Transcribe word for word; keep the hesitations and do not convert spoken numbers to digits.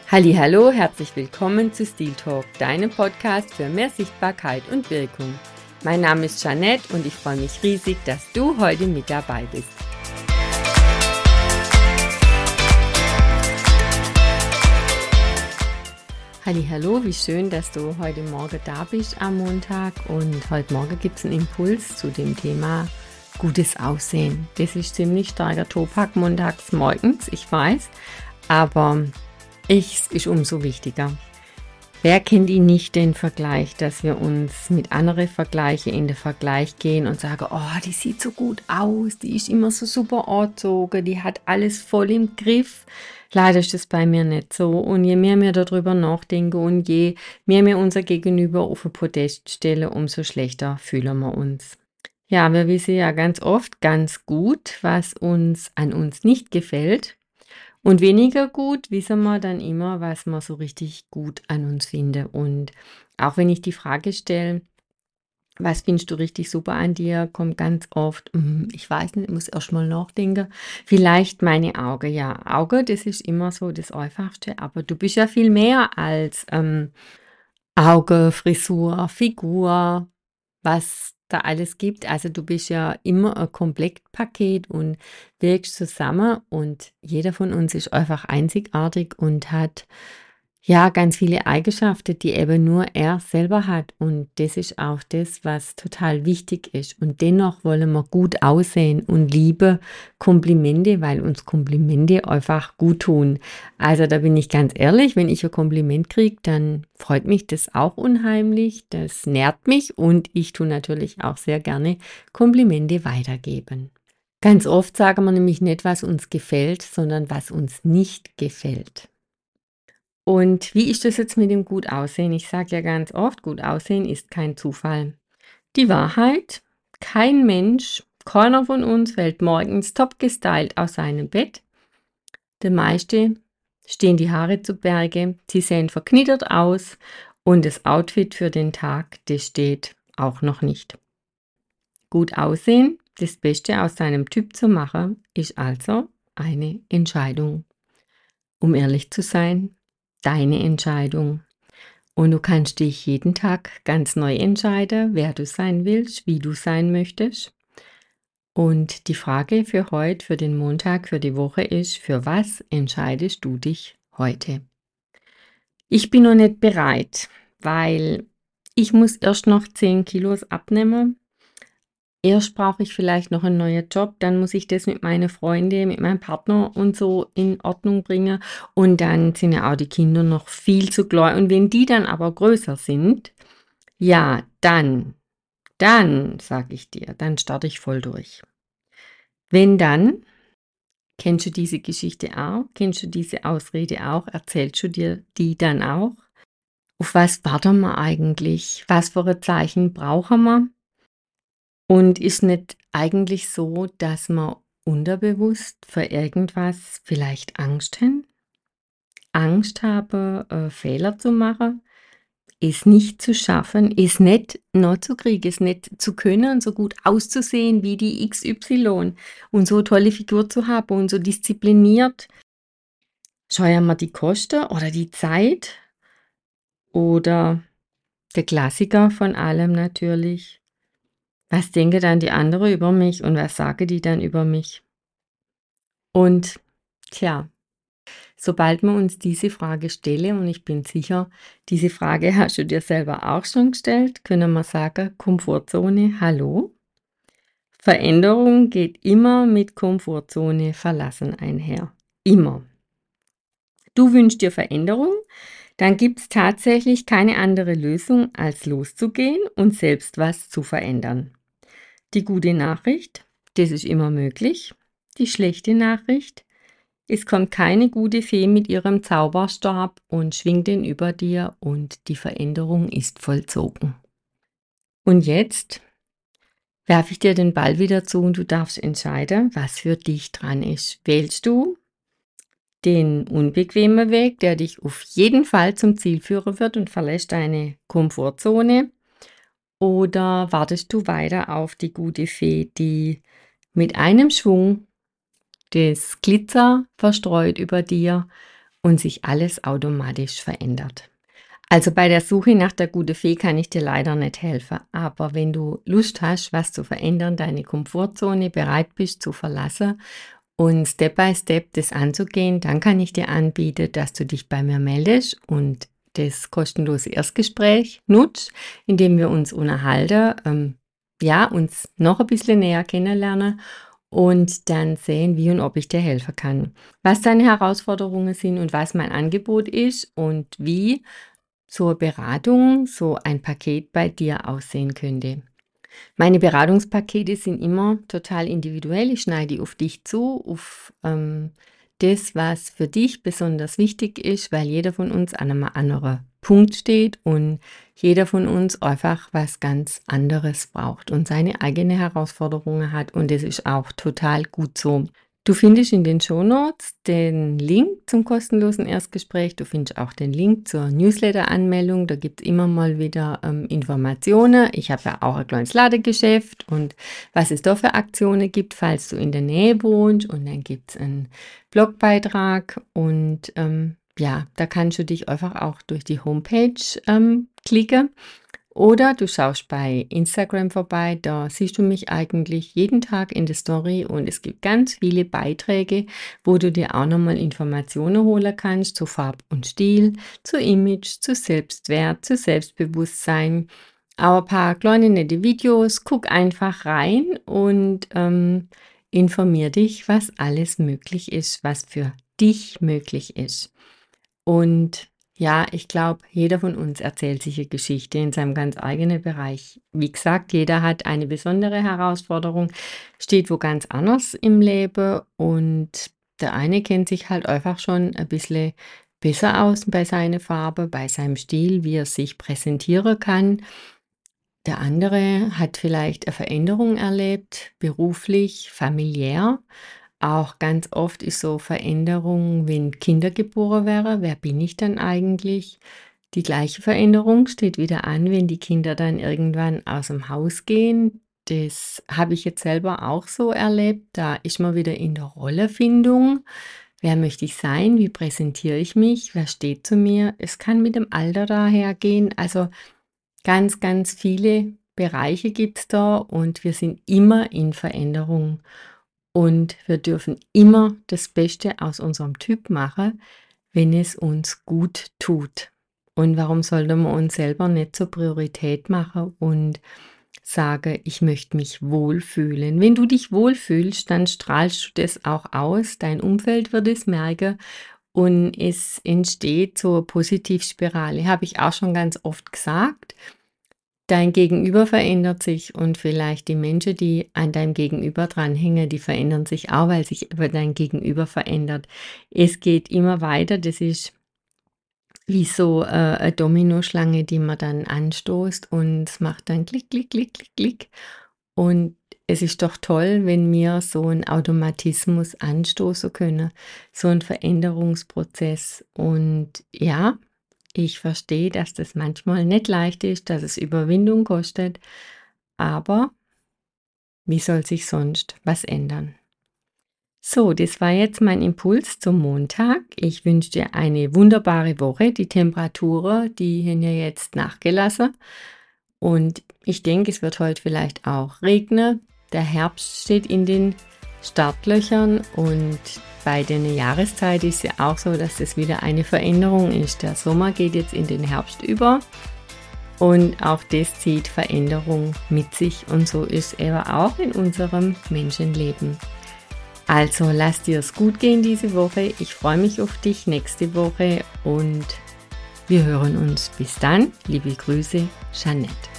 Hallihallo, herzlich willkommen zu Steel Talk, deinem Podcast für mehr Sichtbarkeit und Wirkung. Mein Name ist Jeanette und ich freue mich riesig, dass du heute mit dabei bist. Hallihallo, wie schön, dass du heute Morgen da bist am Montag, und heute Morgen gibt es einen Impuls zu dem Thema gutes Aussehen. Das ist ziemlich starker Tobak montags morgens, ich weiß, aber es ist umso wichtiger. Wer kennt ihn nicht, den Vergleich, dass wir uns mit anderen vergleichen, in den Vergleich gehen und sagen, oh, die sieht so gut aus, die ist immer so super angezogen, die hat alles voll im Griff. Leider ist das bei mir nicht so, und je mehr wir darüber nachdenken und je mehr wir unser Gegenüber auf ein Podest stellen, umso schlechter fühlen wir uns. Ja, wir wissen ja ganz oft ganz gut, was uns an uns nicht gefällt. Und weniger gut wissen wir dann immer, was wir so richtig gut an uns finden. Und auch wenn ich die Frage stelle, was findest du richtig super an dir, kommt ganz oft, "Mm, ich weiß nicht, ich muss erst mal nachdenken. Vielleicht meine Augen. Ja, Augen, das ist immer so das Einfachste, aber du bist ja viel mehr als ähm, Auge, Frisur, Figur, was da alles gibt. Also du bist ja immer ein Komplettpaket und wirkst zusammen, und jeder von uns ist einfach einzigartig und hat ja ganz viele Eigenschaften, die eben nur er selber hat, und das ist auch das, was total wichtig ist. Und dennoch wollen wir gut aussehen und liebe Komplimente, weil uns Komplimente einfach gut tun. Also da bin ich ganz ehrlich, wenn ich ein Kompliment kriege, dann freut mich das auch unheimlich, das nährt mich, und ich tue natürlich auch sehr gerne Komplimente weitergeben. Ganz oft sagen wir nämlich nicht, was uns gefällt, sondern was uns nicht gefällt. Und wie ist das jetzt mit dem gut aussehen? Ich sage ja ganz oft, gut aussehen ist kein Zufall. Die Wahrheit: Kein Mensch, keiner von uns fällt morgens top gestylt aus seinem Bett. Der meiste stehen die Haare zu Berge, sie sehen verknittert aus, und das Outfit für den Tag, das steht auch noch nicht. Gut aussehen, das Beste aus seinem Typ zu machen, ist also eine Entscheidung. Um ehrlich zu sein, deine Entscheidung. Und du kannst dich jeden Tag ganz neu entscheiden, wer du sein willst, wie du sein möchtest. Und die Frage für heute, für den Montag, für die Woche ist: Für was entscheidest du dich heute? Ich bin noch nicht bereit, weil ich muss erst noch zehn Kilos abnehmen. Erst brauche ich vielleicht noch einen neuen Job, dann muss ich das mit meinen Freunden, mit meinem Partner und so in Ordnung bringen, und dann sind ja auch die Kinder noch viel zu klein, und wenn die dann aber größer sind, ja, dann, dann, sage ich dir, dann starte ich voll durch. Wenn dann, kennst du diese Geschichte auch? Kennst du diese Ausrede auch? Erzählst du dir die dann auch? Auf was warten wir eigentlich? Was für ein Zeichen brauchen wir? Und ist nicht eigentlich so, dass wir unterbewusst für irgendwas vielleicht Angst haben? Angst haben, äh, Fehler zu machen, es nicht zu schaffen, es nicht noch zu kriegen, es nicht zu können, so gut auszusehen wie die X Y und so tolle Figur zu haben und so diszipliniert. Scheuen wir die Kosten oder die Zeit oder der Klassiker von allem natürlich: Was denken dann die anderen über mich und was sagen die dann über mich? Und tja, sobald wir uns diese Frage stellen, und ich bin sicher, diese Frage hast du dir selber auch schon gestellt, können wir sagen: Komfortzone, hallo? Veränderung geht immer mit Komfortzone verlassen einher. Immer. Du wünschst dir Veränderung, dann gibt es tatsächlich keine andere Lösung, als loszugehen und selbst was zu verändern. Die gute Nachricht: Das ist immer möglich. Die schlechte Nachricht: Es kommt keine gute Fee mit ihrem Zauberstab und schwingt ihn über dir, und die Veränderung ist vollzogen. Und jetzt werfe ich dir den Ball wieder zu, und du darfst entscheiden, was für dich dran ist. Wählst du den unbequemen Weg, der dich auf jeden Fall zum Ziel führen wird, und verlässt deine Komfortzone? Oder wartest du weiter auf die gute Fee, die mit einem Schwung das Glitzer verstreut über dir und sich alles automatisch verändert. Also bei der Suche nach der guten Fee kann ich dir leider nicht helfen, aber wenn du Lust hast, was zu verändern, deine Komfortzone bereit bist zu verlassen und Step by Step das anzugehen, dann kann ich dir anbieten, dass du dich bei mir meldest und das kostenlose Erstgespräch nutzt, indem wir uns unterhalten, ähm, ja, uns noch ein bisschen näher kennenlernen und dann sehen, wie und ob ich dir helfen kann. Was deine Herausforderungen sind und was mein Angebot ist und wie so eine Beratung, so ein Paket bei dir aussehen könnte. Meine Beratungspakete sind immer total individuell. Ich schneide die auf dich zu, auf ähm, das, was für dich besonders wichtig ist, weil jeder von uns an einem anderen Punkt steht und jeder von uns einfach was ganz anderes braucht und seine eigene Herausforderungen hat und das ist auch total gut so. Du findest in den Shownotes den Link zum kostenlosen Erstgespräch. Du findest auch den Link zur Newsletter-Anmeldung. Da gibt es immer mal wieder ähm, Informationen. Ich habe ja auch ein kleines Ladegeschäft und was es da für Aktionen gibt, falls du in der Nähe wohnst. Und dann gibt es einen Blogbeitrag und ähm, ja, da kannst du dich einfach auch durch die Homepage ähm, klicken. Oder du schaust bei Instagram vorbei, da siehst du mich eigentlich jeden Tag in der Story und es gibt ganz viele Beiträge, wo du dir auch nochmal Informationen holen kannst zu Farb und Stil, zu Image, zu Selbstwert, zu Selbstbewusstsein. Auch ein paar kleine nette Videos. Guck einfach rein und ähm, informier dich, was alles möglich ist, was für dich möglich ist. Und ja, ich glaube, jeder von uns erzählt sich eine Geschichte in seinem ganz eigenen Bereich. Wie gesagt, jeder hat eine besondere Herausforderung, steht wo ganz anders im Leben und der eine kennt sich halt einfach schon ein bisschen besser aus bei seiner Farbe, bei seinem Stil, wie er sich präsentieren kann. Der andere hat vielleicht eine Veränderung erlebt, beruflich, familiär. Auch ganz oft ist so Veränderung, wenn Kinder geboren wären, wer bin ich dann eigentlich? Die gleiche Veränderung steht wieder an, wenn die Kinder dann irgendwann aus dem Haus gehen. Das habe ich jetzt selber auch so erlebt. Da ist man wieder in der Rollenfindung. Wer möchte ich sein? Wie präsentiere ich mich? Wer steht zu mir? Es kann mit dem Alter dahergehen. Also ganz, ganz viele Bereiche gibt es da und wir sind immer in Veränderung. Und wir dürfen immer das Beste aus unserem Typ machen, wenn es uns gut tut. Und warum sollten wir uns selber nicht zur Priorität machen und sagen, ich möchte mich wohlfühlen. Wenn du dich wohlfühlst, dann strahlst du das auch aus. Dein Umfeld wird es merken und es entsteht so eine Positivspirale. Habe ich auch schon ganz oft gesagt. Dein Gegenüber verändert sich und vielleicht die Menschen, die an deinem Gegenüber dranhängen, die verändern sich auch, weil sich aber dein Gegenüber verändert. Es geht immer weiter, das ist wie so äh, eine Dominoschlange, die man dann anstoßt und es macht dann klick, klick, klick, klick, klick. Und es ist doch toll, wenn wir so einen Automatismus anstoßen können, so einen Veränderungsprozess. Und ja, ich verstehe, dass das manchmal nicht leicht ist, dass es Überwindung kostet, aber wie soll sich sonst was ändern? So, das war jetzt mein Impuls zum Montag. Ich wünsche dir eine wunderbare Woche. Die Temperaturen, die haben ja jetzt nachgelassen und ich denke, es wird heute vielleicht auch regnen. Der Herbst steht in den Startlöchern und bei der Jahreszeit ist ja auch so, dass es wieder eine Veränderung ist. Der Sommer geht jetzt in den Herbst über und auch das zieht Veränderung mit sich und so ist eben auch in unserem Menschenleben. Also lass dir es gut gehen diese Woche. Ich freue mich auf dich nächste Woche und wir hören uns. Bis dann. Liebe Grüße, Jeanette.